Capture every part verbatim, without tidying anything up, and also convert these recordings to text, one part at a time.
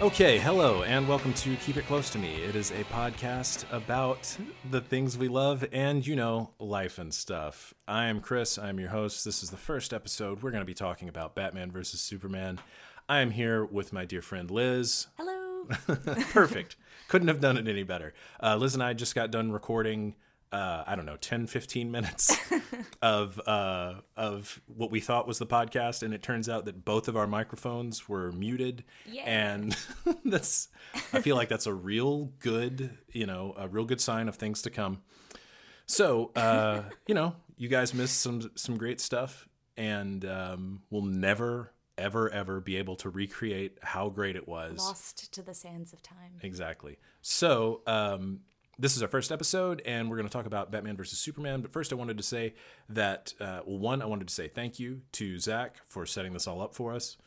Okay, hello, and welcome to Keep It Close to Me. It is a podcast about the things we love and, you know, life and stuff. I am Chris. I am your host. This is the first episode. We're going to be talking about Batman versus Superman. I am here with my dear friend Liz. Hello. Perfect. Couldn't have done it any better. Uh, Liz and I just got done recording, uh, I don't know, ten, fifteen minutes of uh, of what we thought was the podcast, and it turns out that both of our microphones were muted. Yeah. And that's, I feel like that's a real good, you know, a real good sign of things to come. So, uh, you know, you guys missed some some great stuff, and um, we'll never, ever, ever be able to recreate how great it was. Lost to the sands of time. Exactly. So, um, this is our first episode, and we're going to talk about Batman versus Superman. But first, I wanted to say that, uh, well, one, I wanted to say thank you to Zach for setting this all up for us,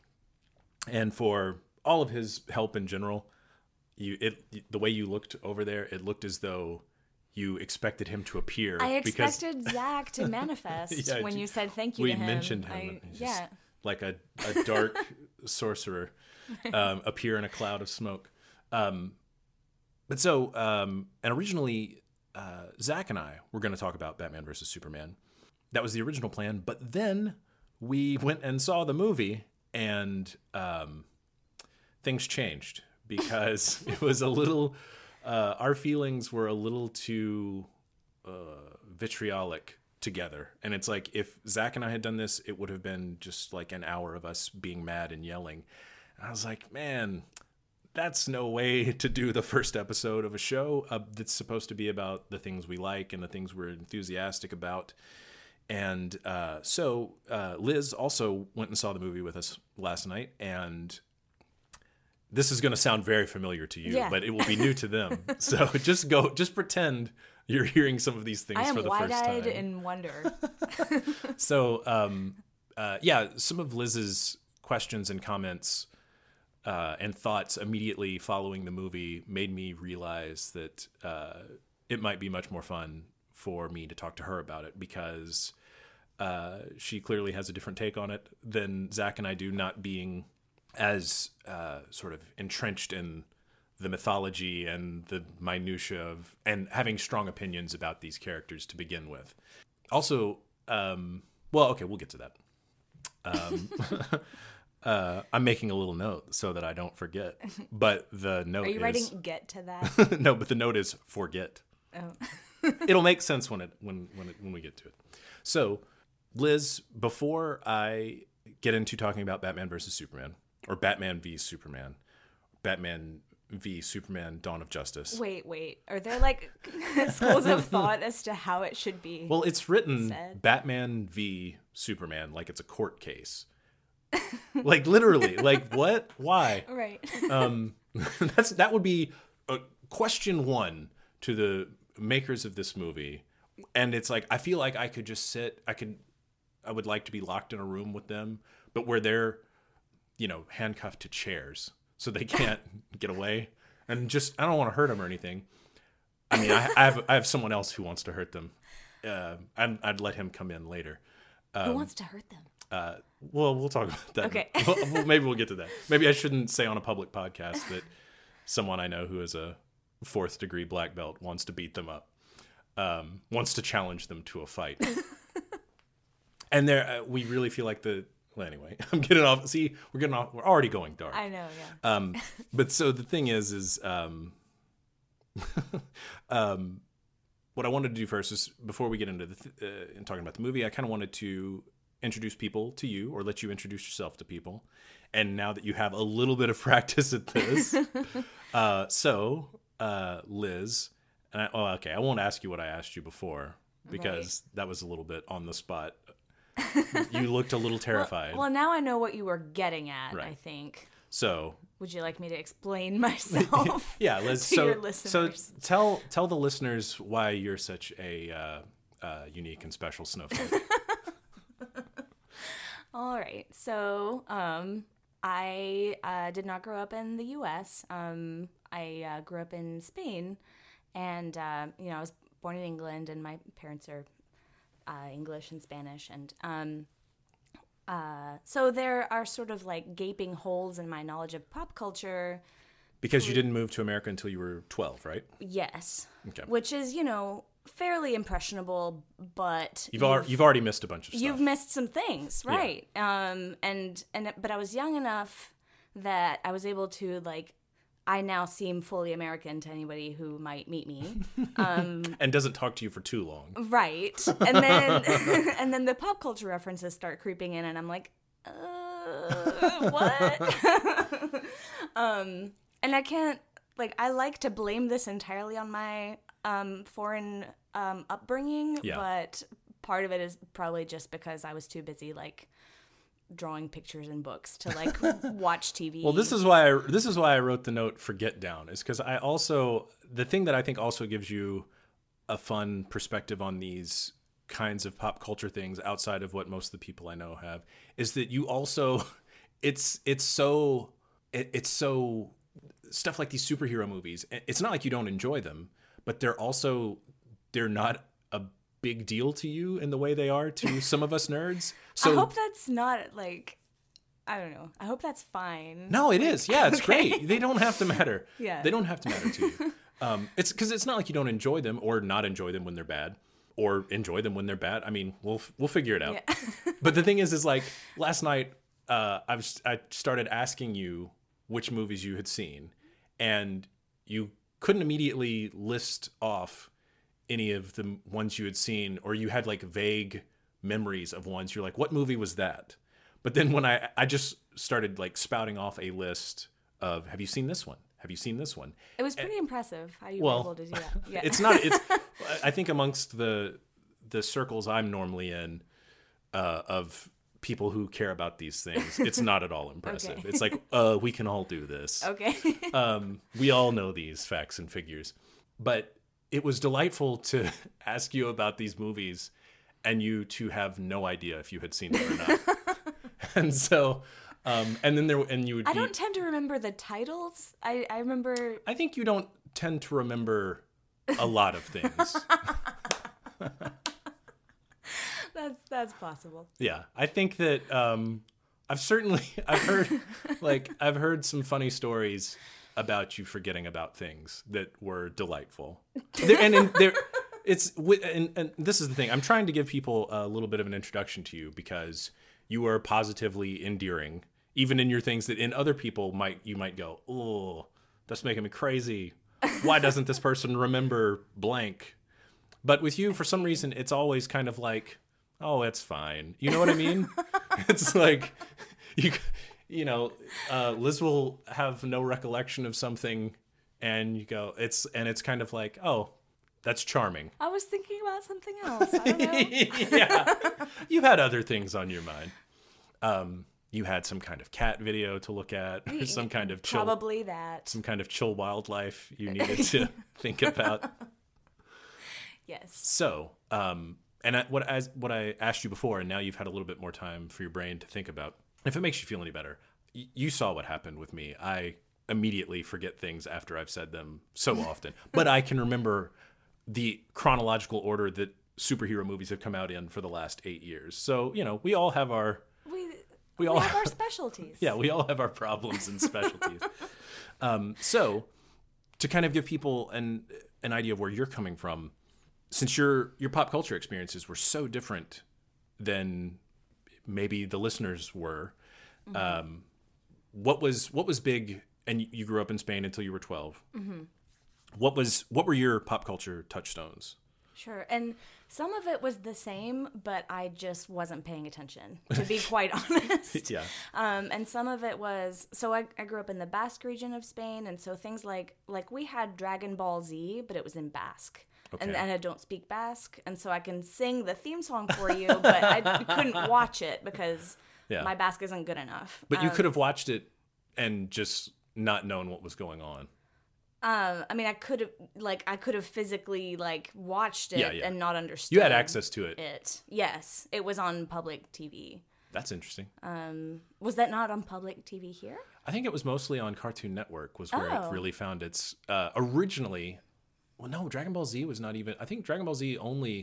and for all of his help in general. You, it, the way you looked over there, it looked as though you expected him to appear. I expected Zach to manifest Yeah, when you said thank you we to him. mentioned him. I, Just yeah. like a, a dark sorcerer um, appear in a cloud of smoke. Um, but so, um, and originally, uh, Zach and I were going to talk about Batman versus Superman. That was the original plan. But then we went and saw the movie, and um, things changed because it was a little, uh, our feelings were a little too uh, vitriolic together. And it's like, if Zach and I had done this, it would have been just like an hour of us being mad and yelling. And I was like, man, that's no way to do the first episode of a show uh, that's supposed to be about the things we like and the things we're enthusiastic about. And uh, so uh, Liz also went and saw the movie with us last night, and this is going to sound very familiar to you, Yeah. but it will be new to them. So just go, just pretend you're hearing some of these things I am for the first time. wide-eyed in wonder. So, um, uh, yeah, some of Liz's questions and comments uh, and thoughts immediately following the movie made me realize that uh, it might be much more fun for me to talk to her about it, because uh, she clearly has a different take on it than Zach and I do, not being as uh, sort of entrenched in the mythology and the minutia of, and having strong opinions about these characters to begin with. Also, um, well, okay, we'll get to that. Um, uh, I'm making a little note so that I don't forget. But the note Are you is, writing get to that? no, but the note is forget. Oh. It'll make sense when it when when it, when we get to it. So, Liz, before I get into talking about Batman versus Superman, or Batman v Superman, Batman v Superman: Dawn of Justice. Wait, wait. Are there like schools of thought as to how it should be? Well, it's written said? Batman v Superman like it's a court case. Like literally, like what? Why? Right. Um, that's that would be a question one to the makers of this movie, and it's like I feel like I could just sit. I could. I would like to be locked in a room with them, but where they're, you know, handcuffed to chairs so they can't get away, and just I don't want to hurt them or anything. I mean, I, I have I have someone else who wants to hurt them. Uh, I'd, I'd let him come in later. Um, Who wants to hurt them? Uh, well, we'll talk about that. Okay. well, well, maybe we'll get to that. Maybe I shouldn't say on a public podcast that someone I know who is a fourth degree black belt wants to beat them up, um, wants to challenge them to a fight. And there, uh, we really feel like the. Well, anyway, I'm getting off. See, we're getting off. We're already going dark. I know, yeah. Um, but so the thing is, is um, um, what I wanted to do first is before we get into the th- uh, and talking about the movie, I kind of wanted to introduce people to you, or let you introduce yourself to people. And now that you have a little bit of practice at this, uh, so uh, Liz, and I, oh, okay, I won't ask you what I asked you before because right. that was a little bit on the spot. You looked a little terrified. Well, well, now I know what you were getting at, right. I think. So, would you like me to explain myself? Yeah, Liz. to so, your listeners? so tell tell the listeners why you're such a uh, uh, unique and special snowflake. All right. So, um, I uh, did not grow up in the U S Um, I uh, grew up in Spain, and uh, you know, I was born in England, and my parents are uh, English and Spanish, and um, Uh, so there are sort of like gaping holes in my knowledge of pop culture. Because you didn't move to America until you were twelve, right? Yes. Okay. Which is, you know, fairly impressionable, but You've, al- you've already missed a bunch of stuff. you've missed some things, right? Um, and and but I was young enough that I was able to like. I now seem fully American to anybody who might meet me. Um, and doesn't talk to you for too long. right. And then and then the pop culture references start creeping in, and I'm like, uh, what? um, and I can't like I like to blame this entirely on my um, foreign um, upbringing, Yeah. but part of it is probably just because I was too busy like drawing pictures in books to like watch T V. Well, this is why I, this is why I wrote the note for Get Down, is because I also the thing that I think also gives you a fun perspective on these kinds of pop culture things outside of what most of the people I know have is that you also it's it's so it, it's so stuff like these superhero movies. It's not like you don't enjoy them, but they're also they're not a big deal to you in the way they are to some of us nerds. So I hope that's not like, I don't know. I hope that's fine. no, it is. Yeah, it's Okay. great. They don't have to matter. Yeah. They don't have to matter to you. Um, it's because it's not like you don't enjoy them or not enjoy them when they're bad or enjoy them when they're bad. I mean, we'll we'll figure it out. Yeah. But the thing is, is like last night, uh, I was I started asking you which movies you had seen, and you couldn't immediately list off any of the ones you had seen, or you had like vague memories of ones. You're like, what movie was that? But then when I I just started like spouting off a list of, have you seen this one? Have you seen this one? It was pretty impressive how you Well, were able to do that. Yeah. It's not. It's. I think amongst the the circles I'm normally in, uh, of people who care about these things, it's not at all impressive. Okay. It's like, uh, we can all do this. Okay. Um, we all know these facts and figures, but it was delightful to ask you about these movies, and you to have no idea if you had seen them or not. And so, um, and then there, and you would. I be, don't tend to remember the titles. I, I remember. I think you don't tend to remember a lot of things. That's that's possible. Yeah, I think that um, I've certainly I've heard like I've heard some funny stories about you forgetting about things that were delightful. There, and and there, it's wi- and, and this is the thing. I'm trying to give people a little bit of an introduction to you because you are positively endearing, even in your things that in other people might you might go, oh, that's making me crazy. Why doesn't this person remember blank? But with you, for some reason, it's always kind of like, oh, it's fine. You know what I mean? It's like, you you know, uh, Liz will have no recollection of something, and you go, it's and it's kind of like, oh, that's charming. I was thinking about something else. I don't know. Yeah, you had other things on your mind. Um, you had some kind of cat video to look at, or some kind of chill, Probably that. some kind of chill wildlife you needed to think about. Yes. So, um, and I, what as what I asked you before, and now you've had a little bit more time for your brain to think about. If it makes you feel any better, y- you saw what happened with me. I immediately forget things after I've said them so often, but I can remember the chronological order that superhero movies have come out in for the last eight years. So, you know, we all have our We we we all have our specialties. yeah, we all have our problems and specialties. um, so, to kind of give people an an idea of where you're coming from, since your your pop culture experiences were so different than maybe the listeners were, mm-hmm. um, what was what was big? And you grew up in Spain until you were twelve. Mm-hmm. What was what were your pop culture touchstones? Sure. And some of it was the same, but I just wasn't paying attention, to be quite honest. Yeah. Um, and some of it was, so I, I grew up in the Basque region of Spain, and so things like, like we had Dragon Ball Z, but it was in Basque. Okay. And, and I don't speak Basque, and so I can sing the theme song for you, but I couldn't watch it because Yeah. my Basque isn't good enough. But you Um, could have watched it and just not known what was going on. Um, I mean, I could have, like, I could have physically, like, watched it Yeah, yeah. and not understood. You had access to it. It. Yes. It was on public T V. That's interesting. Um, was that not on public T V here? I think it was mostly on Cartoon Network was where Oh. it really found its uh, originally. Well, no, Dragon Ball Z was not even. I think Dragon Ball Z only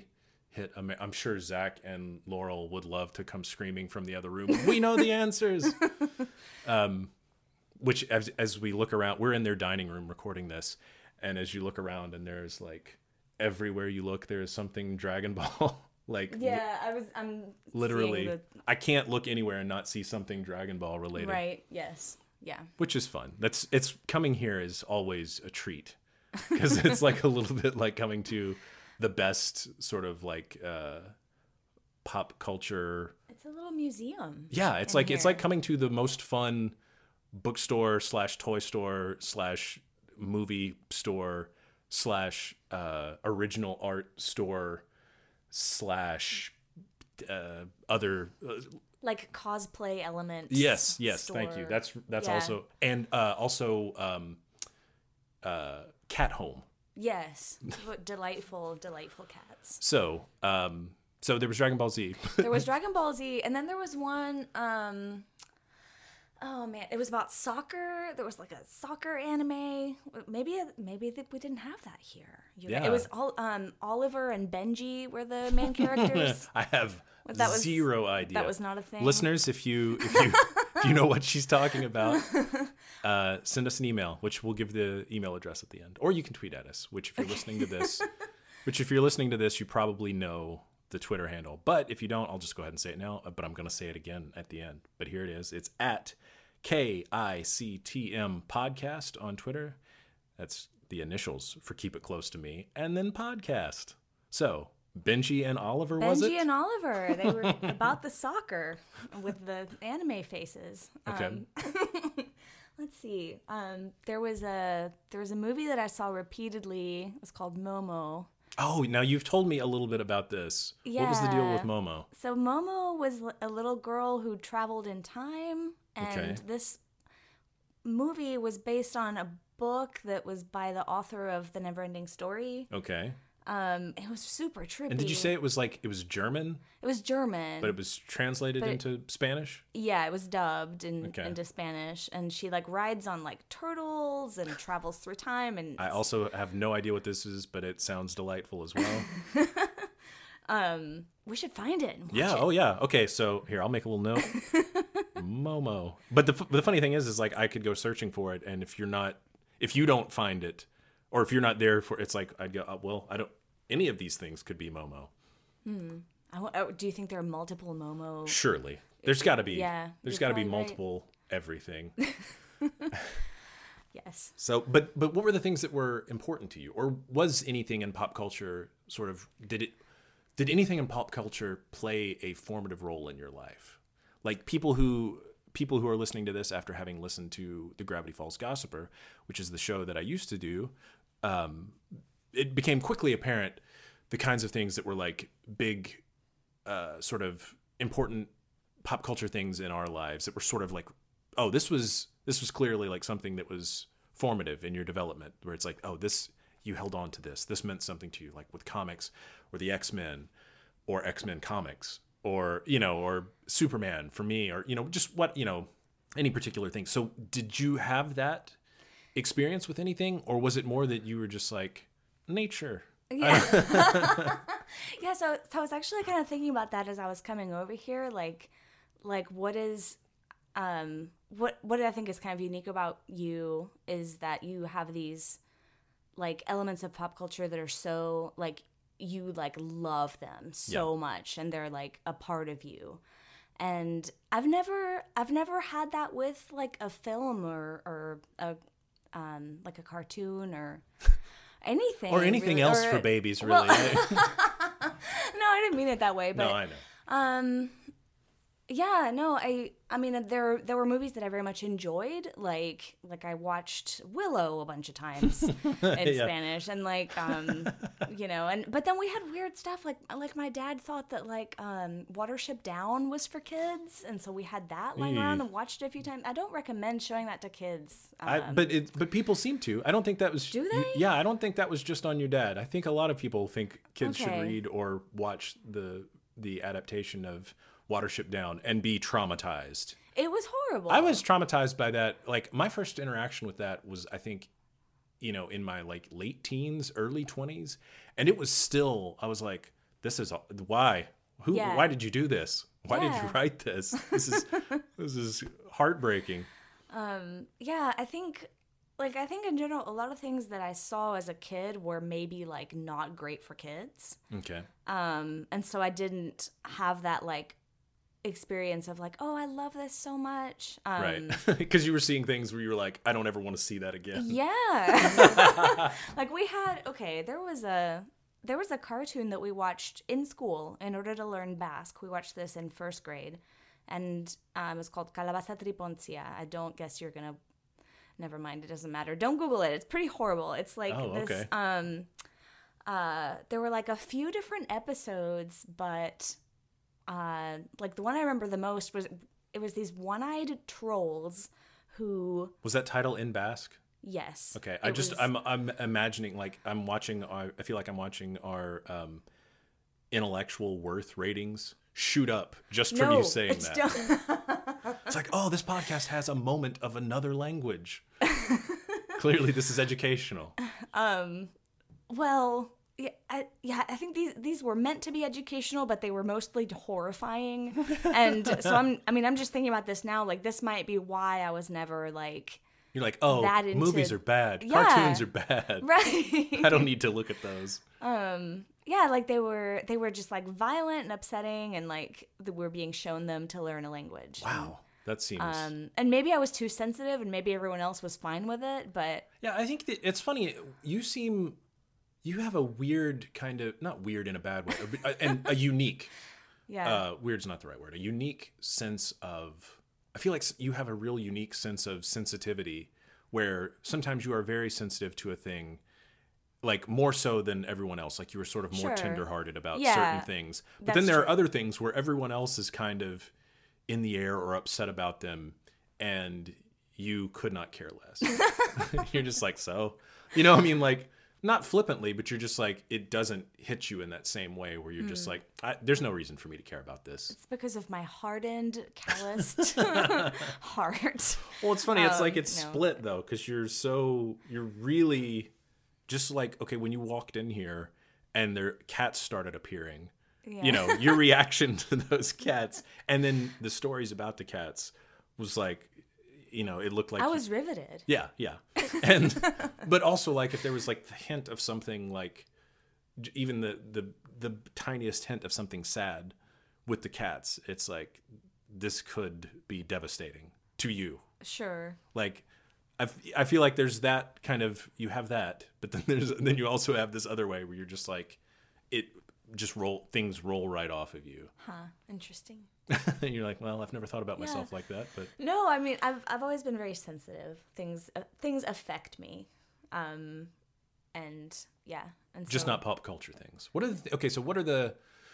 hit. Amer- I'm sure Zach and Laurel would love to come screaming from the other room. We know the answers. um, which as as we look around, we're in their dining room recording this, and as you look around, and there's like everywhere you look, there's something Dragon Ball. Like yeah, I was. I'm literally. seeing I can't look anywhere and not see something Dragon Ball related. the, right. Yes. Yeah. Which is fun. That's it's coming here is always a treat because it's like a little bit like coming to the best sort of like uh, pop culture. It's a little museum. Yeah, it's like here. It's like coming to the most fun bookstore slash toy store slash movie store slash uh, original art store slash uh, other. Uh, like cosplay elements. Yes, yes, store. thank you. That's that's yeah. also and uh, also um, uh, cat home. Yes, delightful, delightful cats. So, um, so there was Dragon Ball Z. There was Dragon Ball Z, and then there was one. Um, oh man, it was about soccer. There was like a soccer anime. Maybe maybe we didn't have that here. You Yeah. It was all um, Oliver and Benji were the main characters. I have That was- zero idea. That was not a thing. Listeners, if you if you if you know what she's talking about, uh, send us an email, which we'll give the email address at the end, or you can tweet at us. Which, if you're listening to this, which if you're listening to this, you probably know the Twitter handle. But if you don't, I'll just go ahead and say it now. But I'm going to say it again at the end. But here it is. It's at K I C T M podcast on Twitter. That's the initials for Keep It Close to Me, and then podcast. So. Benji and Oliver, was it? Benji and Oliver. They were about the soccer with the anime faces. Okay. Um, let's see. Um, there was a there was a movie that I saw repeatedly. It was called Momo. Oh, now you've told me a little bit about this. What was the deal with Yeah. Momo? So Momo was a little girl who traveled in time, and Okay. this movie was based on a book that was by the author of The Neverending Story. Okay. Um, it was super trippy. And did you say it was like it was German, it was German? but it was translated But it- into Spanish? Yeah, it was dubbed in, Okay. into Spanish, and she like rides on like turtles and travels through time. And I also have no idea what this is, but it sounds delightful as well. um, we should find it. And watch Yeah. it. Oh, yeah. Okay. So here, I'll make a little note. Momo. But the the funny thing is, is like I could go searching for it, and if you're not, if you don't find it, or if you're not there for, it's like I'd go, oh, well, I don't. Any of these things could be Momo. I w- oh, do you think there are multiple Momo? Surely, there's got to be. Yeah, There's you're got to be probably right. multiple everything. Yes. So, but but what were the things that were important to you, or was anything in pop culture sort of did it? Did anything in pop culture play a formative role in your life? Like people who people who are listening to this after having listened to the Gravity Falls Gossiper, which is the show that I used to do, um, it became quickly apparent the kinds of things that were like big, uh, sort of important pop culture things in our lives that were sort of like, oh, this was this was clearly like something that was formative in your development, where it's like, oh, this you held on to this. This meant something to you, like with comics or the X-Men or X-Men comics or, you know, or Superman for me, or, you know, just what, you know, any particular thing. So did you have that experience with anything, or was it more that you were just like nature? Yeah. yeah. So, so I was actually kind of thinking about that as I was coming over here. Like, like what is, um, what what I think is kind of unique about you is that you have these, like, elements of pop culture that are so like you like love them so Yeah. much, and they're like a part of you. And I've never I've never had that with like a film or or a um like a cartoon or anything Or anything really, else or- for babies, really. well- No, I didn't mean it that way, but no, I know. um yeah, no, I I mean there there were movies that I very much enjoyed, like like I watched Willow a bunch of times in Yeah. Spanish, and like um you know, and but then we had weird stuff like like my dad thought that like um Watership Down was for kids, and so we had that lying around Mm. and watched it a few times. I don't recommend showing that to kids. Um, I, but it, but people seem to. I don't think that was. Do you- they? yeah, I don't think that was just on your dad. I think a lot of people think kids Okay. should read or watch the the adaptation of Watership Down and be traumatized. it was horrible. I was traumatized by that. Like my first interaction with that was, I think, you know, in my like late teens, early twenties, and it was still. I was like, this is why. Who? Yeah. Why did you do this? Why did you Yeah. write this? This is this is heartbreaking. Um, yeah, I think, like, I think in general, a lot of things that I saw as a kid were maybe, like, not great for kids. Okay. Um, and so I didn't have that, like, experience of, like, oh, I love this so much. Um, Right. Because you were seeing things where you were like, I don't ever want to see that again. Yeah. Like, we had, okay, there was a, there was a cartoon that we watched in school in order to learn Basque. We watched this in first grade. And um, it's called Calabaza Tripontzia. I don't guess you're going to... Never mind, it doesn't matter. Don't Google it. It's pretty horrible. It's like Oh, this... okay. Um, uh, there were like a few different episodes, but uh, like the one I remember the most was... It was these one-eyed trolls who... Was that title in Basque? Yes. Okay. I it just... was- I'm I'm imagining, like, I'm watching... Our, I feel like I'm watching our um, intellectual worth ratings shoot up just from no, you saying it's that. don't- It's like, oh, this podcast has a moment of another language. Clearly, this is educational. Um, well, yeah, I, yeah, I think these these were meant to be educational, but they were mostly horrifying. And so I'm, I mean, I'm just thinking about this now. Like, this might be why I was never like, You're like, oh, That into- movies are bad. Yeah. Cartoons are bad. right? I don't need to look at those. um, yeah, like they were they were just like violent and upsetting, and like th- we're being shown them to learn a language. Wow. That seems... Um, and maybe I was too sensitive, and maybe everyone else was fine with it, but Yeah, I think that it's funny. You seem... You have a weird kind of... Not weird in a bad way. a- and a unique... yeah, Uh, weird's not the right word. A unique sense of... I feel like s- you have a real unique sense of sensitivity where sometimes you are very sensitive to a thing, like more so than everyone else. Like you were sort of more Sure. tenderhearted about Yeah, certain things. But that's then there are true. other things where everyone else is kind of in the air or upset about them, and you could not care less. You're just like, so, you know, I mean, like, not flippantly, but you're just like, it doesn't hit you in that same way where you're just Hmm. like, I, there's no reason for me to care about this. it's because of my hardened, calloused heart. Well, it's funny. It's Um, like it's no. split though, because you're so you're really just like, okay, when you walked in here and their cats started appearing, Yeah. you know, your reaction to those cats, and then the stories about the cats was like, you know, it looked like I was riveted. yeah, yeah, and but also like if there was like the hint of something like j- even the the the tiniest hint of something sad with the cats, it's like this could be devastating to you. Sure. Like I, f- I feel like there's that kind of, you have that, but then there's then you also have this other way where you're just like, it just roll things roll right off of you. Huh. Interesting. And you're like, well, I've never thought about myself Yeah. like that, but No, I mean, I've I've always been very sensitive. Things uh, things affect me, um, and yeah, and just so, not pop culture things. What are the th- okay? So what are the?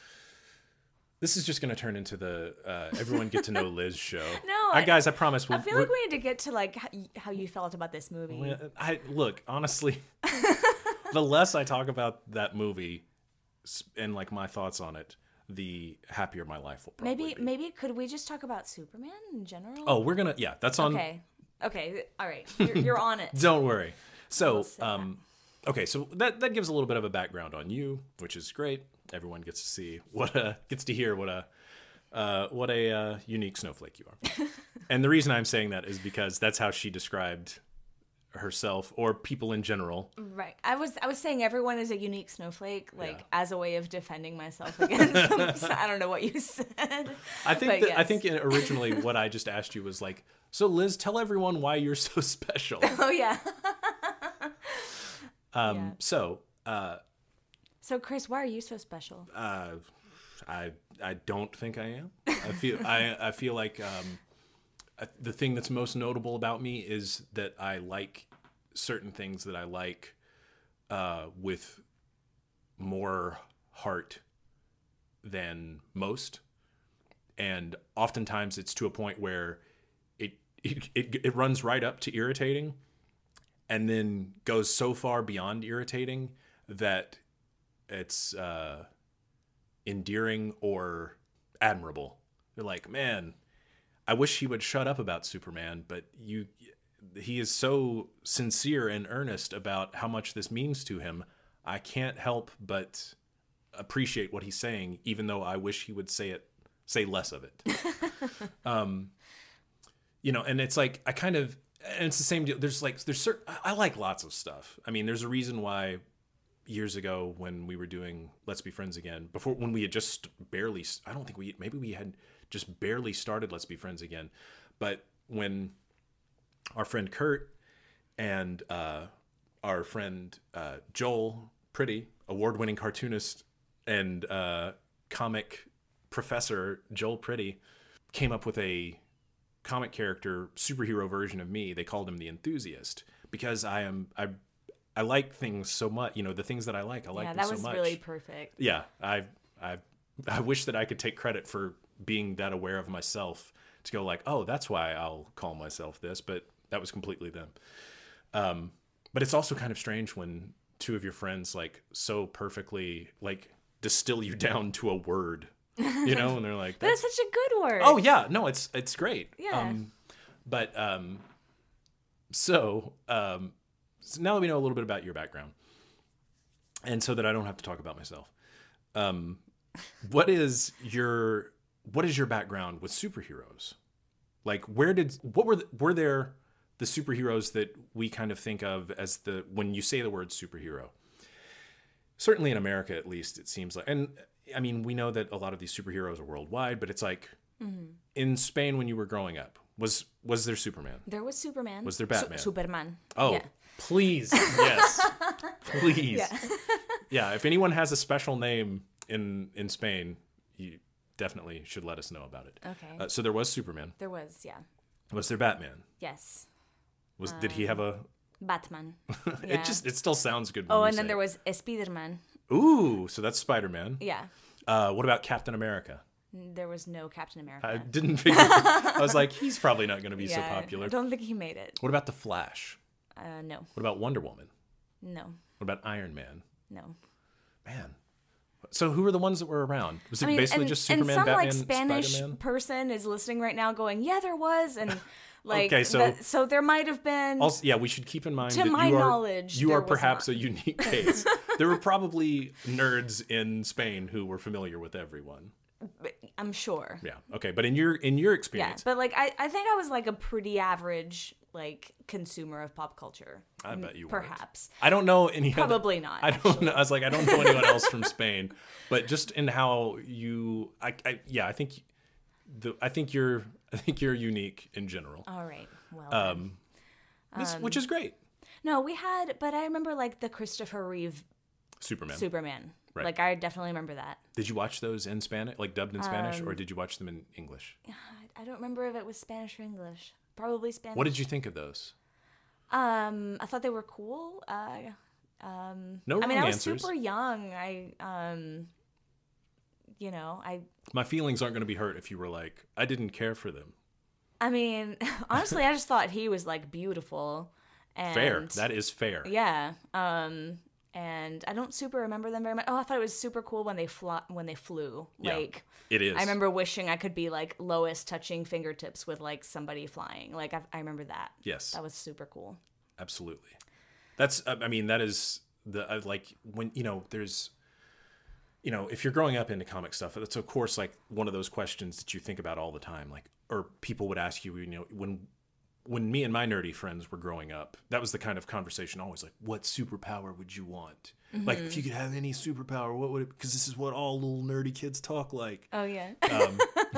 This is just going to turn into the uh, everyone get to know Liz show. No, I, I- guys, I promise. We'll, I feel like we need to get to like how you, how you felt about this movie. we I look honestly. The less I talk about that movie, s- and like my thoughts on it, the happier my life will probably maybe be. maybe could we just talk about Superman in general? Oh, we're gonna yeah. That's on. okay, okay, all right. You're, you're on it. Don't worry. So, We'll say that. um, okay, so that that gives a little bit of a background on you, which is great. Everyone gets to see what a gets to hear what a uh, what a uh, unique snowflake you are. And the reason I'm saying that is because that's how she described herself or people in general. Right. I was I was saying everyone is a unique snowflake, like Yeah. as a way of defending myself against them. So I don't know what you said. I think But that, I yes. think originally what I just asked you was like, so Liz, tell everyone why you're so special. Oh yeah. Um, Yeah. So. Uh, So Chris, why are you so special? Uh, I I don't think I am. I feel I I feel like um, I, the thing that's most notable about me is that I like certain things that I like uh, with more heart than most, and oftentimes it's to a point where it it it, it runs right up to irritating, and then goes so far beyond irritating that it's uh, endearing or admirable. They're like, man, I wish he would shut up about Superman, but you, he is so sincere and earnest about how much this means to him. I can't help but appreciate what he's saying, even though I wish he would say it, say less of it. um, you know, and it's like, I kind of, and it's the same deal. There's like, there's certain, I like lots of stuff. I mean, there's a reason why years ago when we were doing Let's Be Friends Again, before, when we had just barely, I don't think we, maybe we had just barely started Let's Be Friends Again. But when our friend Kurt and uh, our friend uh, Joel Pretty, award-winning cartoonist and uh, comic professor Joel Pretty, came up with a comic character superhero version of me. They called him the Enthusiast, because I am I I like things so much. You know, the things that I like, I like Yeah, them that so was much. really perfect. Yeah, I I I wish that I could take credit for being that aware of myself to go like, oh, that's why I'll call myself this, but that was completely them. Um, but it's also kind of strange when two of your friends like so perfectly like distill you down to a word, you know, and they're like, But it's such a good word. oh yeah, no, it's it's great. Yeah. Um, but um, so um, so now that we know a little bit about your background, and so that I don't have to talk about myself, um, what is your what is your background with superheroes? Like, where did what were the, were there the superheroes that we kind of think of as the when you say the word superhero? Certainly in America, at least, it seems like, and I mean, we know that a lot of these superheroes are worldwide, but it's like mm-hmm. in Spain when you were growing up, was was there Superman? There was Superman. Was there Batman? Su- Superman. Oh, yeah. Please, yes, please, Yeah. yeah. If anyone has a special name in in Spain, you definitely should let us know about it. Okay. Uh, so there was Superman. There was, yeah. Was there Batman? Yes. Was did he have a? Batman. Yeah. It just it still sounds good. When Oh, you and then say there it. was Spider-Man. Ooh, so that's Spider-Man. Yeah. Uh, what about Captain America? There was no Captain America. I didn't figure. I was like, he's probably not going to be so Yeah, popular. I don't think he made it. What about the Flash? Uh, no. What about Wonder Woman? No. What about Iron Man? No. Man. So who were the ones that were around? Was it I mean, basically and, just and Superman, some Batman, like Spanish Spider-Man? person is listening right now, going, "Yeah, there was," and like, Okay, so- that- so there might have been. Also, yeah, we should keep in mind To that my you are, knowledge, you there are was perhaps not. a unique case. There were probably nerds in Spain who were familiar with everyone. I'm sure. Yeah. Okay, but in your in your Yeah, experience, but like I, I think I was like a pretty average like consumer of pop culture. I bet you weren't. Perhaps. I don't know any. Probably other, not, I don't know. I was like, I don't know anyone else from Spain, but just in how you, I, I yeah, I think the, I think you're, I think you're unique in general. All right. Well. Um, this, which is great. no, we had, but I remember like the Christopher Reeve Superman. Superman. Right. Like I definitely remember that. Did you watch those in Spanish, like dubbed in Spanish, Um, or did you watch them in English? I, I don't remember if it was Spanish or English. Probably Spanish. What did you think of those? Um, I thought they were cool. Uh, um, No I mean, wrong I was answers. super young. I, um, you know, I, My feelings aren't going to be hurt if you were like, I didn't care for them. I mean, honestly, I just thought he was like beautiful. And Fair. That is fair. Yeah. Um, and I don't super remember them very much. Oh, I thought it was super cool when they fly when they flew. Yeah, Like it is. I remember wishing I could be like Lois touching fingertips with like somebody flying. Like I, I remember that. Yes. That was super cool. Absolutely. That's, I mean, that is the, uh, like, when, you know, there's, you know, if you're growing up into comic stuff, that's of course like one of those questions that you think about all the time. Like, or people would ask you, you know, when, when me and my nerdy friends were growing up, that was the kind of conversation always like, what superpower would you want? Mm-hmm. Like, if you could have any superpower, what would it, because this is what all little nerdy kids talk like. Oh, yeah. Um,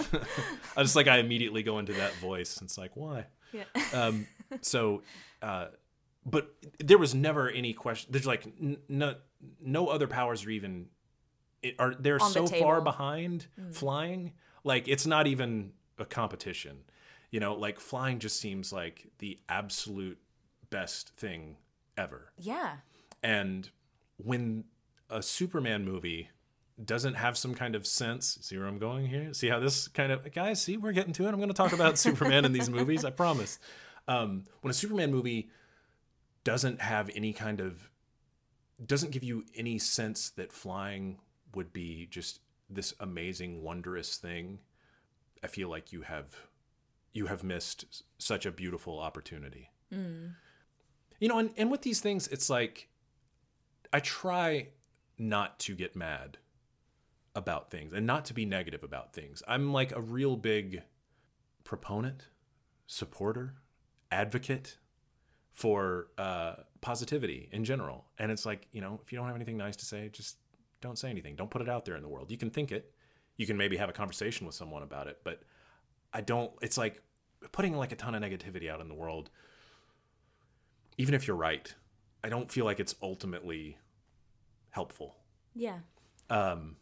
I just like, I immediately go into that voice. And it's like, why? Yeah. Um, so, uh, but there was never any question. There's like n- no, no other powers are even, it, are they're On the so far table. behind mm. flying. Like, it's not even a competition. You know, like flying just seems like the absolute best thing ever. Yeah. And when a Superman movie doesn't have some kind of sense, see where I'm going here? See how this kind of, guys, see, we're getting to it. I'm going to talk about Superman in these movies, I promise. Um, when a Superman movie doesn't have any kind of, doesn't give you any sense that flying would be just this amazing, wondrous thing, I feel like you have... you have missed such a beautiful opportunity. Mm. You know, and, and with these things, it's like, I try not to get mad about things and not to be negative about things. I'm like a real big proponent, supporter, advocate for uh, positivity in general. And it's like, you know, if you don't have anything nice to say, just don't say anything. Don't put it out there in the world. You can think it. You can maybe have a conversation with someone about it. But I don't, it's like putting like a ton of negativity out in the world. Even if you're right, I don't feel like it's ultimately helpful. Yeah. Um,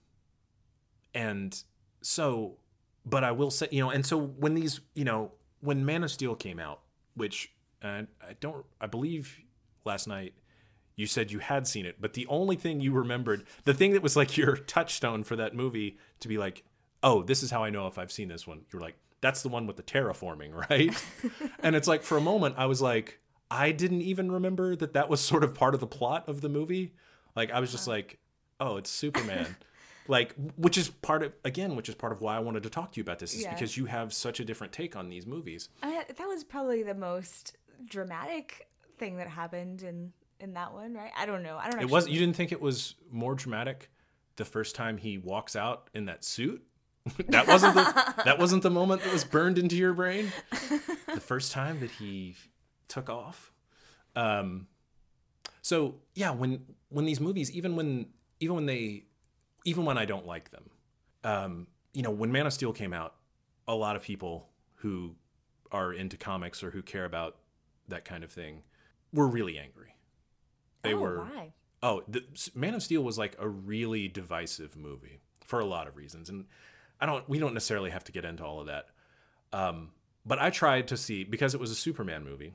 and so, but I will say, you know, and so when these, you know, when Man of Steel came out, which uh, I don't, I believe last night you said you had seen it, but the only thing you remembered, the thing that was like your touchstone for that movie to be like, oh, this is how I know if I've seen this one. You were like, that's the one with the terraforming, right? And it's like, for a moment, I was like, I didn't even remember that that was sort of part of the plot of the movie. Like, I was just like, oh, it's Superman. Like, which is part of, again, which is part of why I wanted to talk to you about this, is Yeah. because you have such a different take on these movies. I, that was probably the most dramatic thing that happened in, in that one, right? I don't know. I don't know. It was, you didn't think it was more dramatic the first time he walks out in that suit? that wasn't the, that wasn't the moment that was burned into your brain? The first time that he took off? Um, so yeah, when, when these movies, even when, even when they, even when I don't like them, um, you know, when Man of Steel came out, a lot of people who are into comics or who care about that kind of thing were really angry. They oh, were, why? oh, the, Man of Steel was like a really divisive movie for a lot of reasons. And I don't, we don't necessarily have to get into all of that. Um, but I tried to see, because it was a Superman movie,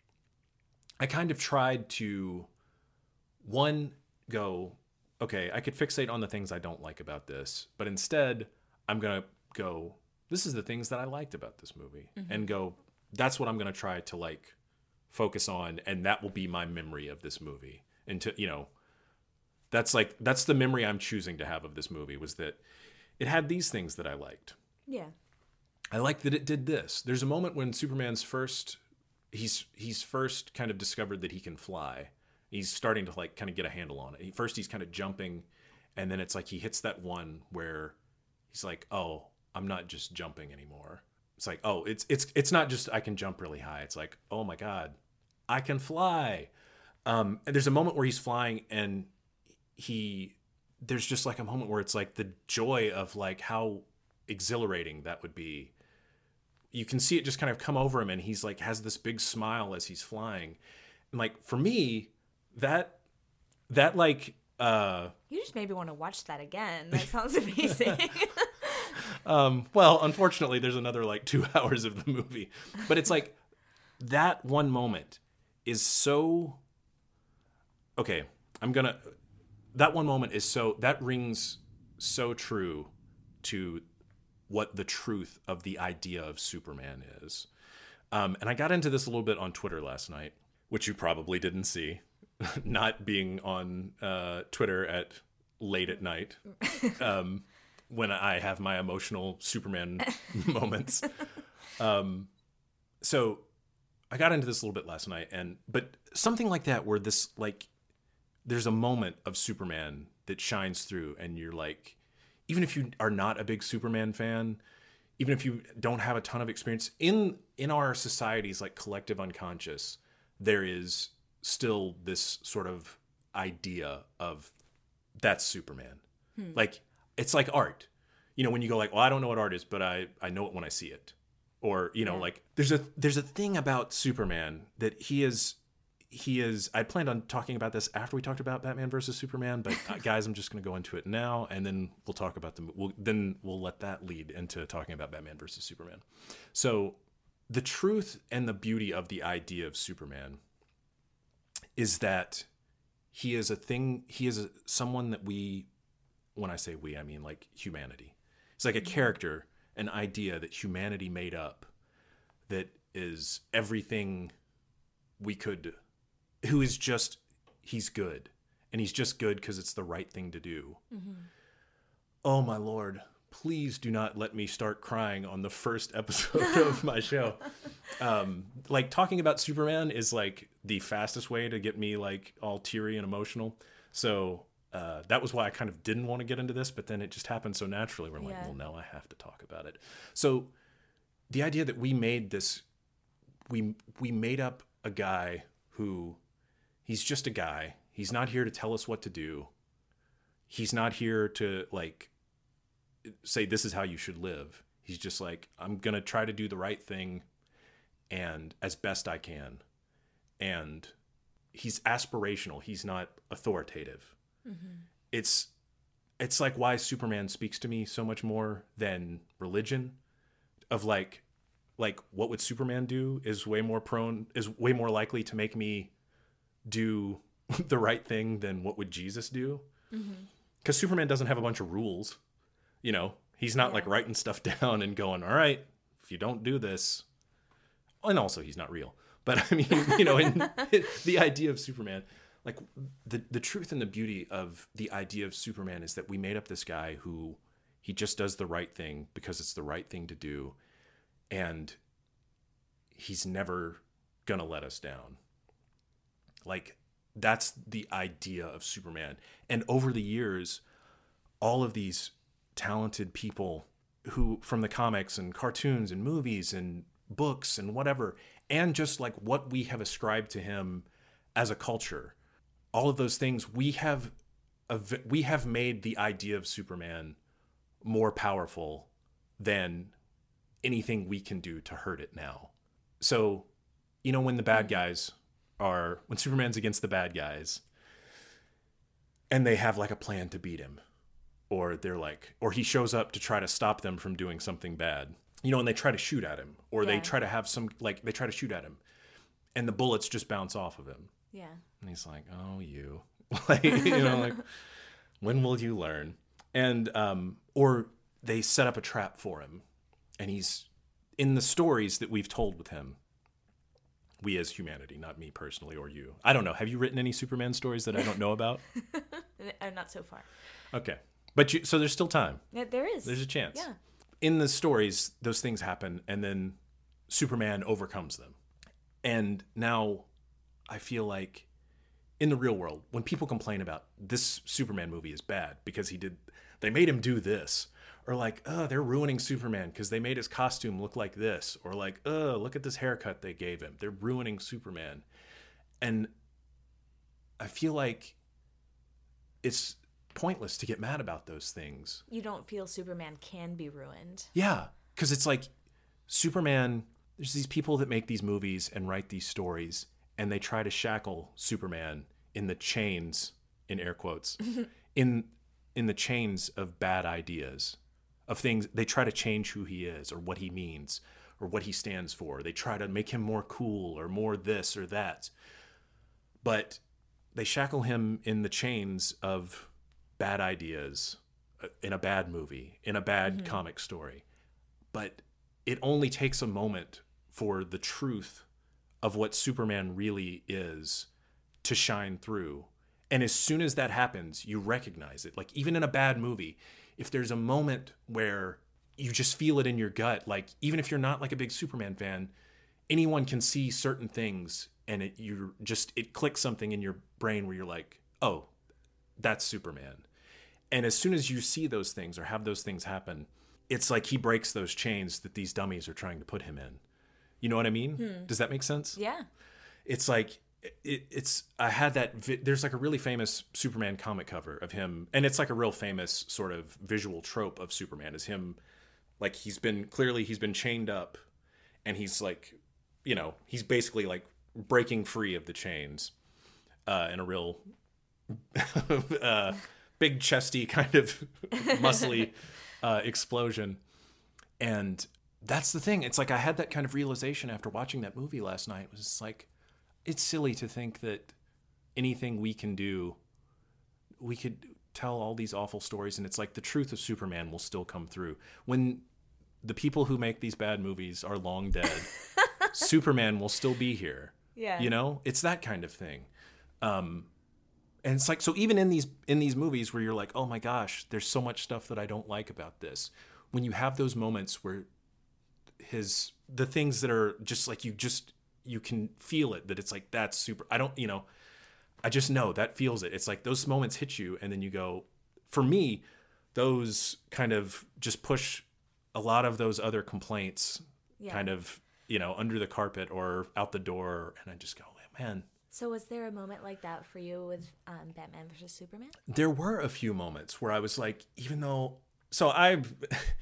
I kind of tried to, one, go, okay, I could fixate on the things I don't like about this, but instead I'm going to go, this is the things that I liked about this movie, mm-hmm. and go, that's what I'm going to try to like focus on. And that will be my memory of this movie. And to, you know, that's like, that's the memory I'm choosing to have of this movie, was that it had these things that I liked. Yeah. I liked that it did this. There's a moment when Superman's first, he's, he's first kind of discovered that he can fly. He's starting to like kind of get a handle on it. First he's kind of jumping, and then it's like he hits that one where he's like, oh, I'm not just jumping anymore. It's like, oh, it's it's it's not just I can jump really high. It's like, oh my God, I can fly. Um, and there's a moment where he's flying, and he there's just like a moment where it's like the joy of like how exhilarating that would be. You can see it just kind of come over him, and he's like has this big smile as he's flying. And like for me, that that like uh you just maybe want to watch that again. That sounds amazing. um well, unfortunately there's another like two hours of the movie, but it's like that one moment is so okay i'm gonna that one moment is so that rings so true to what the truth of the idea of Superman is. Um and I got into this a little bit on Twitter last night, which you probably didn't see. Not being on uh, Twitter at late at night, um, when I have my emotional Superman moments. Um, so I got into this a little bit last night, and but something like that, where this like there's a moment of Superman that shines through, and you're like, even if you are not a big Superman fan, even if you don't have a ton of experience in in our society's like collective unconscious, there is still this sort of idea of that's Superman. Hmm. Like, it's like art. You know, when you go like, well, I don't know what art is, but I, I know it when I see it. Or, you know, yeah. like there's a there's a thing about Superman that he is he is I planned on talking about this after we talked about Batman versus Superman, but uh, guys, I'm just going to go into it now, and then we'll talk about the we'll, then we'll let that lead into talking about Batman versus Superman. So, the truth and the beauty of the idea of Superman is that he is a thing, he is a, someone that we, when I say we, I mean like humanity. It's like a character, an idea that humanity made up that is everything we could, who is just, he's good. And he's just good because it's the right thing to do. Mm-hmm. Oh my Lord, please do not let me start crying on the first episode of my show. Um, like talking about Superman is like the fastest way to get me like all teary and emotional. So uh, that was why I kind of didn't want to get into this, but then it just happened so naturally. We're like, Yeah. well, now I have to talk about it. So the idea that we made this, we we made up a guy who, he's just a guy. He's not here to tell us what to do. He's not here to like say this is how you should live. He's just like, I'm gonna try to do the right thing, and as best I can. And he's aspirational. He's not authoritative. Mm-hmm. It's it's like why Superman speaks to me so much more than religion. Of like, like what would Superman do is way more prone, is way more likely to make me do the right thing than what would Jesus do. Because mm-hmm. Superman doesn't have a bunch of rules. You know, he's not yeah. like writing stuff down and going, all right, if you don't do this. And also he's not real. But I mean, you know, in, the idea of Superman, like the, the truth and the beauty of the idea of Superman is that we made up this guy who he just does the right thing because it's the right thing to do. And he's never going to let us down. Like that's the idea of Superman. And over the years, all of these talented people who from the comics and cartoons and movies and books and whatever, and just like what we have ascribed to him as a culture, all of those things, we have we have made the idea of Superman more powerful than anything we can do to hurt it now. So, you know, when the bad guys are, when Superman's against the bad guys and they have like a plan to beat him, or they're like, or he shows up to try to stop them from doing something bad, you know, and they try to shoot at him, or yeah. they try to have some, like, they try to shoot at him, and the bullets just bounce off of him. Yeah. And he's like, oh, you. Like, you know, like, when will you learn? And, um, or they set up a trap for him, and he's, in the stories that we've told with him, we as humanity, not me personally or you. I don't know. Have you written any Superman stories that I don't know about? uh, not so far. Okay. But you, so there's still time. Yeah, there is. There's a chance. Yeah. In the stories, those things happen, and then Superman overcomes them. And now I feel like in the real world, when people complain about this Superman movie is bad because he did, they made him do this, or like, oh, they're ruining Superman because they made his costume look like this, or like, oh, look at this haircut they gave him. They're ruining Superman. And I feel like it's pointless to get mad about those things. You don't feel Superman can be ruined. Yeah, because it's like Superman, there's these people that make these movies and write these stories, and they try to shackle Superman in the chains, in air quotes, in in the chains of bad ideas, of things. They try to change who he is or what he means or what he stands for. They try to make him more cool or more this or that. But they shackle him in the chains of bad ideas in a bad movie, in a bad mm-hmm. comic story. But it only takes a moment for the truth of what Superman really is to shine through. And as soon as that happens, you recognize it. Like even in a bad movie, if there's a moment where you just feel it in your gut, like even if you're not like a big Superman fan, anyone can see certain things and it you're just it clicks something in your brain where you're like, oh, that's Superman. And as soon as you see those things or have those things happen, it's like he breaks those chains that these dummies are trying to put him in. You know what I mean? Hmm. Does that make sense? Yeah. It's like, it, it's, I had that, vi- there's like a really famous Superman comic cover of him. And it's like a real famous sort of visual trope of Superman is him, like he's been, clearly he's been chained up and he's like, you know, he's basically like breaking free of the chains uh, in a real uh, big chesty kind of muscly uh, explosion. And that's the thing. It's like I had that kind of realization after watching that movie last night. It was just like, it's silly to think that anything we can do, we could tell all these awful stories, and it's like the truth of Superman will still come through. When the people who make these bad movies are long dead, Superman will still be here. Yeah. You know? It's that kind of thing. Um, and it's like, so even in these in these movies where you're like, oh my gosh, there's so much stuff that I don't like about this. When you have those moments where his the things that are just like you just you can feel it, that it's like that's super I don't you know I just know that feels it. It's like those moments hit you and then you go, for me, those kind of just push a lot of those other complaints yeah. kind of, you know, under the carpet or out the door. And I just go, man. So was there a moment like that for you with um, Batman versus Superman? There were a few moments where I was like, even though, so I've,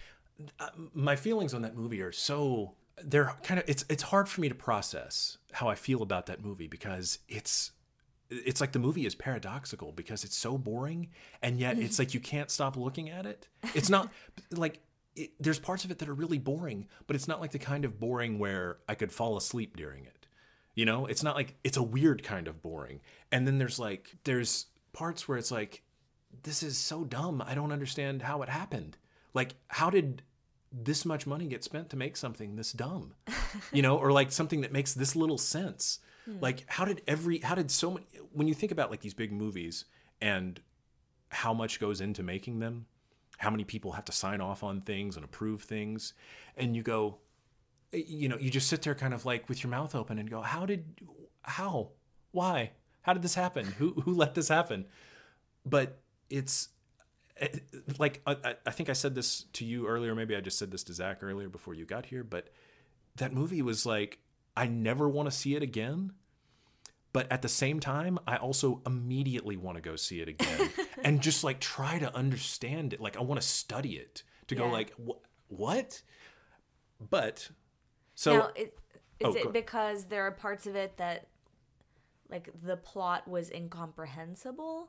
my feelings on that movie are so, they're kind of, it's it's hard for me to process how I feel about that movie because it's, it's like the movie is paradoxical because it's so boring and yet it's like you can't stop looking at it. It's not like, it, there's parts of it that are really boring, but it's not like the kind of boring where I could fall asleep during it. You know, it's not like, it's a weird kind of boring. And then there's like, there's parts where it's like, this is so dumb. I don't understand how it happened. Like, how did this much money get spent to make something this dumb? You know, or like something that makes this little sense. Hmm. Like, how did every, how did so many, when you think about like these big movies and how much goes into making them, how many people have to sign off on things and approve things, and you go, you know, you just sit there kind of like with your mouth open and go, how did, how, why, how did this happen? Who, who let this happen? But it's like, I, I think I said this to you earlier. Maybe I just said this to Zach earlier before you got here, but that movie was like, I never want to see it again. But at the same time, I also immediately want to go see it again and just like try to understand it. Like I want to study it to yeah. go like, wh- what? But so now, it, is oh, it because there are parts of it that like the plot was incomprehensible?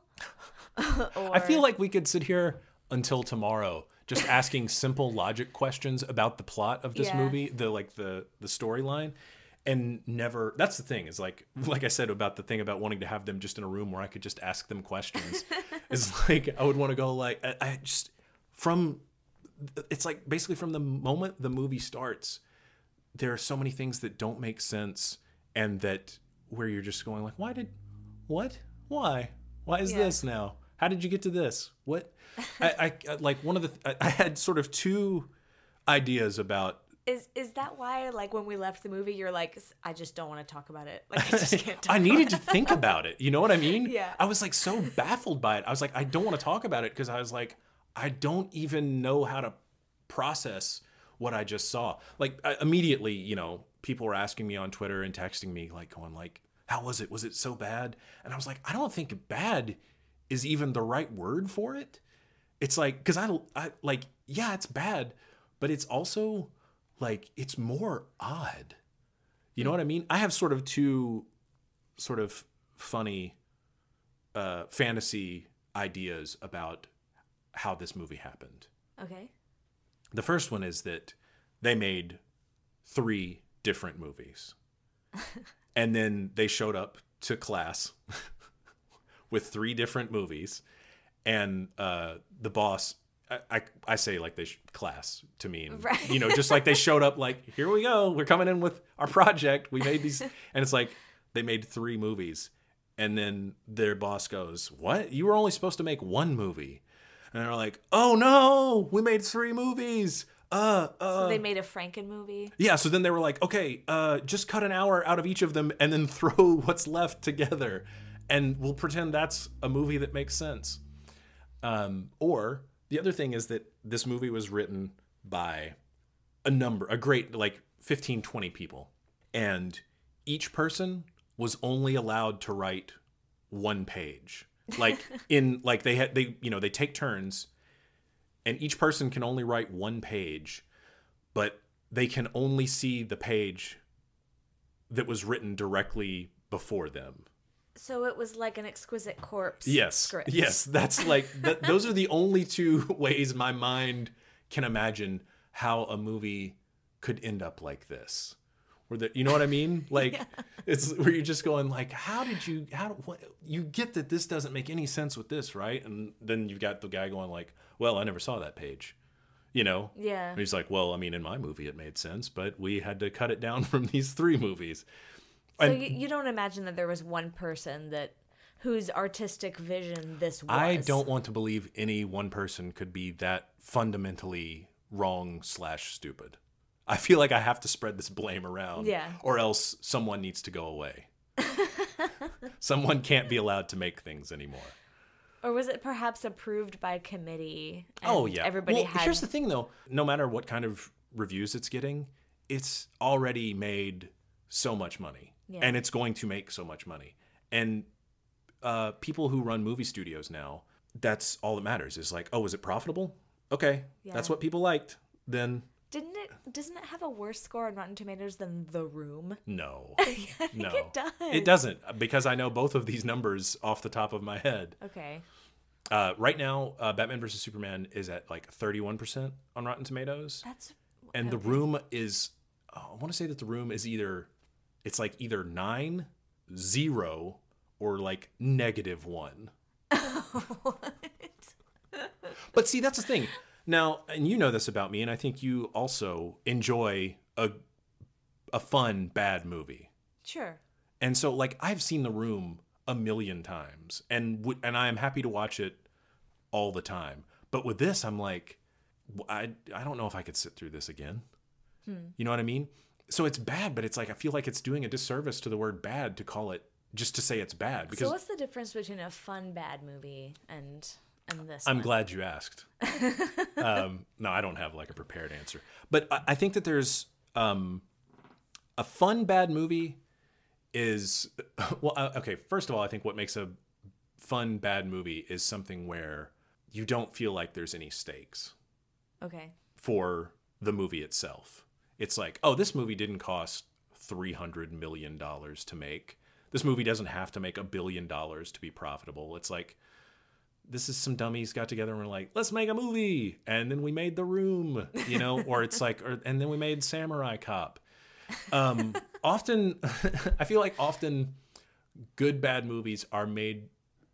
Or... I feel like we could sit here until tomorrow just asking simple logic questions about the plot of this yeah. movie, the like the the storyline. And never, that's the thing, is like, like I said about the thing about wanting to have them just in a room where I could just ask them questions. Is like, I would want to go like, I, I just, from, it's like basically from the moment the movie starts, there are so many things that don't make sense and that where you're just going like, why did, what, why, why is yeah. this now? How did you get to this? What? I, I like one of the, I, I had sort of two ideas about, Is is that why, like, when we left the movie, you're like, I just don't want to talk about it. Like, I just can't talk I needed about to think about it. You know what I mean? Yeah. I was, like, so baffled by it. I was like, I don't want to talk about it because I was like, I don't even know how to process what I just saw. Like, I, immediately, you know, people were asking me on Twitter and texting me, like, going, like, how was it? Was it so bad? And I was like, I don't think bad is even the right word for it. It's like, because I, I, like, yeah, it's bad, but it's also... like, it's more odd. You know what I mean? I have sort of two sort of funny uh, fantasy ideas about how this movie happened. Okay. The first one is that they made three different movies. And then they showed up to class with three different movies. And uh, the boss... I, I say like they sh- class to mean, right. you know, just like they showed up like, here we go. We're coming in with our project. We made these. And it's like they made three movies. And then their boss goes, what? You were only supposed to make one movie. And they're like, oh, no, we made three movies. Uh, uh. So they made a Franken movie. Yeah. So then they were like, okay, uh, just cut an hour out of each of them and then throw what's left together. And we'll pretend that's a movie that makes sense. Um, or... The other thing is that this movie was written by a number, a great, like fifteen, twenty people. And each person was only allowed to write one page. Like in, like they had, they, you know, they take turns and each person can only write one page, but they can only see the page that was written directly before them. So it was like an Exquisite Corpse yes, script. Yes, that's like, that, those are the only two ways my mind can imagine how a movie could end up like this. Where the, you know what I mean? Like, yeah. It's where you're just going like, how did you, how, what, you get that this doesn't make any sense with this, right? And then you've got the guy going like, well, I never saw that page. You know? Yeah. And he's like, well, I mean, in my movie it made sense, but we had to cut it down from these three movies. So you, you don't imagine that there was one person that whose artistic vision this was? I don't want to believe any one person could be that fundamentally wrong slash stupid. I feel like I have to spread this blame around. Yeah. Or else someone needs to go away. Someone can't be allowed to make things anymore. Or was it perhaps approved by committee? And Oh, yeah. Everybody well, had. Here's the thing, though. No matter what kind of reviews it's getting, it's already made so much money. Yeah. And it's going to make so much money. And uh, people who run movie studios now, that's all that matters. Is like, oh, is it profitable? Okay, Yeah. that's what people liked. Then Didn't it? Doesn't it have a worse score on Rotten Tomatoes than The Room? no. I think No. it does. It doesn't, because I know both of these numbers off the top of my head. Okay. Uh, right now, uh, Batman versus Superman is at like thirty-one percent on Rotten Tomatoes. That's. And The okay. Room is, oh, I want to say that The Room is either, it's like either nine, zero, or like negative one. What? But see, that's the thing. Now, and you know this about me, and I think you also enjoy a a fun bad movie. Sure. And so, like, I've seen The Room a million times, and w- and I am happy to watch it all the time. But with this, I'm like, I I don't know if I could sit through this again. Hmm. You know what I mean? So it's bad, but it's like I feel like it's doing a disservice to the word bad to call it just to say it's bad. Because So what's the difference between a fun bad movie and and this? I'm one? glad you asked. um, no, I don't have like a prepared answer, but I, I think that there's um, a fun bad movie is well. Uh, okay, first of all, I think what makes a fun bad movie is something where you don't feel like there's any stakes Okay. for the movie itself. It's like, oh, this movie didn't cost three hundred million dollars to make. This movie doesn't have to make a billion dollars to be profitable. It's like, this is some dummies got together and were like, let's make a movie. And then we made The Room, you know, or it's like, or, and then we made Samurai Cop. Um, often, I feel like often good, bad movies are made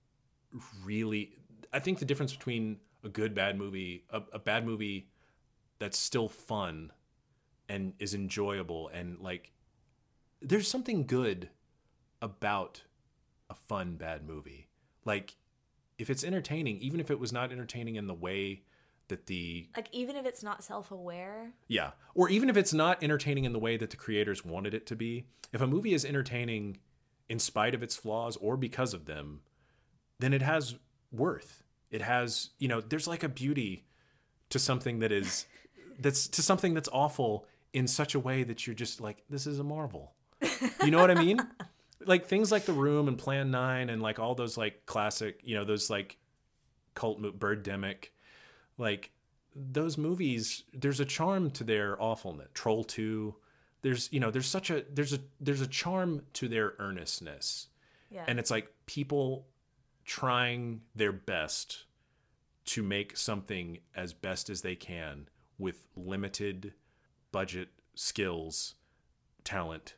really, I think the difference between a good, bad movie, a, a bad movie that's still fun and is enjoyable, and like, there's something good about a fun, bad movie. Like, if it's entertaining, even if it was not entertaining in the way that the Like even if it's not self-aware. yeah, or even if it's not entertaining in the way that the creators wanted it to be, if a movie is entertaining in spite of its flaws or because of them, then it has worth. It has, you know, there's like a beauty to something that is that's to something that's awful in such a way that you're just like, this is a marvel. You know what I mean? Like things like The Room and Plan nine and like all those like classic, you know, those like cult mo- Birdemic, like those movies, there's a charm to their awfulness. Troll two, there's, you know, there's such a there's a there's a charm to their earnestness. Yeah. And it's like people trying their best to make something as best as they can with limited budget, skills, talent,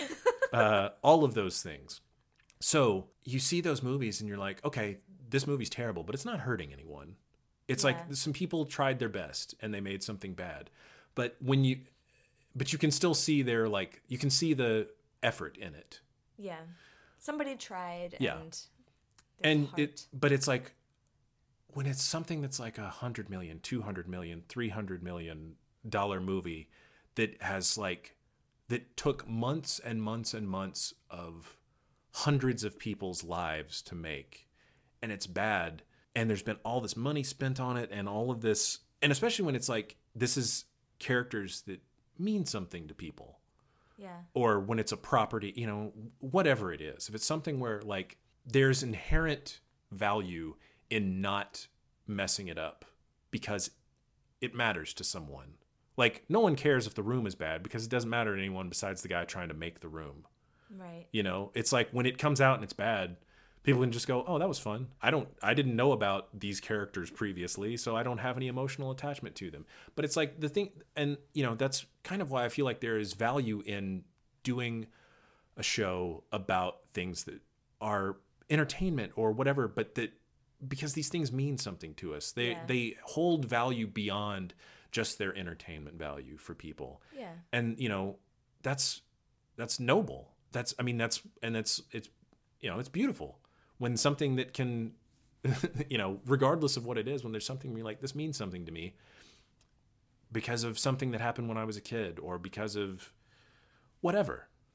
uh, all of those things. So you see those movies and you're like, okay, this movie's terrible, but it's not hurting anyone. It's Yeah. like some people tried their best and they made something bad. But when you, but you can still see their, like, you can see the effort in it. Yeah. Somebody tried Yeah. and there's And heart. it, but it's like, when it's something that's like a hundred million, two hundred million, three hundred million dollar movie that has like, that took months and months and months of hundreds of people's lives to make, and it's bad, and there's been all this money spent on it and all of this, and especially when it's like, this is characters that mean something to people, Yeah. or when it's a property, you know, whatever it is. If it's something where like there's inherent value in not messing it up because it matters to someone. Like, no one cares if The Room is bad because it doesn't matter to anyone besides the guy trying to make The Room. Right. You know, it's like when it comes out and it's bad, people can just go, oh, that was fun. I don't, I didn't know about these characters previously, so I don't have any emotional attachment to them. But it's like the thing, and, you know, that's kind of why I feel like there is value in doing a show about things that are entertainment or whatever, but that, because these things mean something to us. They, Yeah. they hold value beyond just their entertainment value for people. Yeah. And, you know, that's, that's noble. That's, I mean, that's, and it's, it's, you know, it's beautiful when something that can, you know, regardless of what it is, when there's something you're like, this means something to me because of something that happened when I was a kid or because of whatever,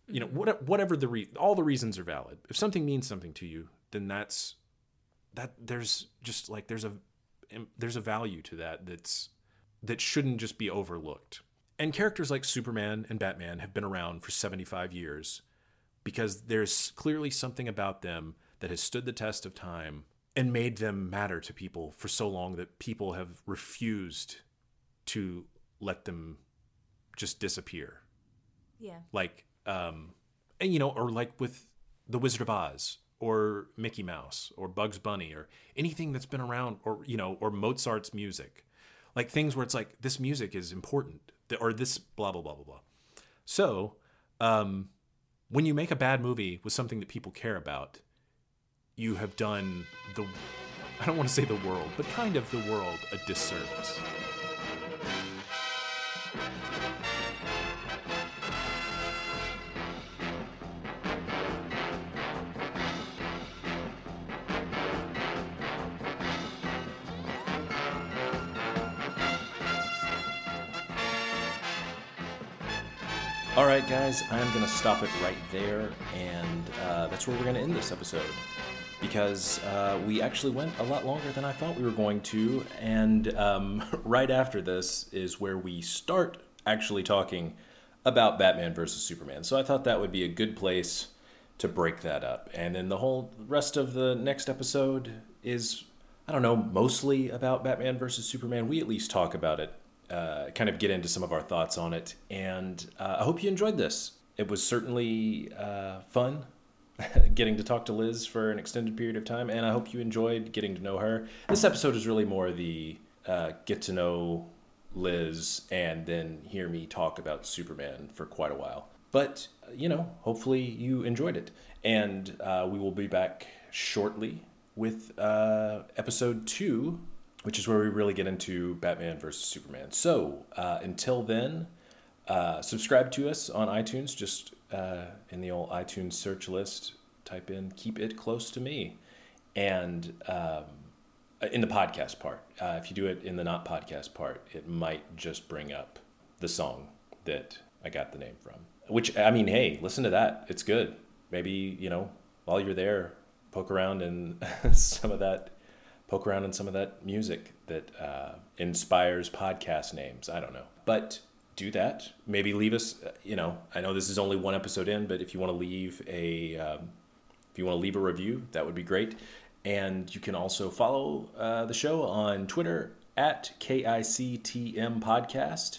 You know, what, whatever the re- all the reasons are valid. If something means something to you, then that's that. There's just like there's a there's a value to that that's that shouldn't just be overlooked. And characters like Superman and Batman have been around for seventy-five years because there's clearly something about them that has stood the test of time and made them matter to people for so long that people have refused to let them just disappear. Yeah. Like, um, and you know, or like with The Wizard of Oz or Mickey Mouse or Bugs Bunny or anything that's been around, or, you know, or Mozart's music, like things where it's like, this music is important, or this blah, blah, blah, blah, blah. So, um, when you make a bad movie with something that people care about, you have done the, I don't want to say the world, but kind of the world a disservice. All right, guys, I'm going to stop it right there, and uh, that's where we're going to end this episode, because uh, we actually went a lot longer than I thought we were going to, and um, right after this is where we start actually talking about Batman versus Superman. So I thought that would be a good place to break that up, and then the whole rest of the next episode is, I don't know, mostly about Batman versus Superman. We at least talk about it. Uh, kind of get into some of our thoughts on it, and uh, I hope you enjoyed this. It was certainly uh, fun getting to talk to Liz for an extended period of time, and I hope you enjoyed getting to know her. This episode is really more the uh, get to know Liz and then hear me talk about Superman for quite a while. But, you know, hopefully you enjoyed it, and uh, we will be back shortly with uh, episode two, which is where we really get into Batman versus Superman. So uh, until then, uh, subscribe to us on iTunes. Just uh, in the old iTunes search list, type in "Keep It Close to Me," and um, in the podcast part. Uh, if you do it in the not podcast part, it might just bring up the song that I got the name from. Which, I mean, hey, listen to that. It's good. Maybe, you know, while you're there, poke around in some of that. Poke around in some of that music that uh, inspires podcast names. I don't know. But do that. Maybe leave us, you know, I know this is only one episode in, but if you want to leave a, um, if you want to leave a review, that would be great. And you can also follow uh, the show on Twitter at K I C T M Podcast.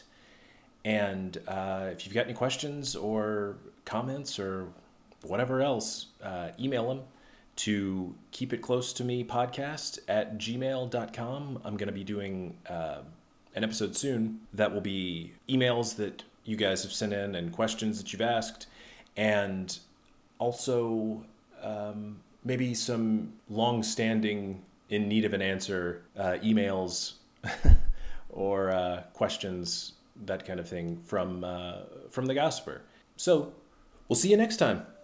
And uh, if you've got any questions or comments or whatever else, uh, email them to keep it close to me podcast at gmail dot com. I'm going to be doing uh, an episode soon that will be emails that you guys have sent in and questions that you've asked, and also um, maybe some long-standing, in need of an answer uh, emails or uh, questions, that kind of thing from uh, from the Gosper. So we'll see you next time.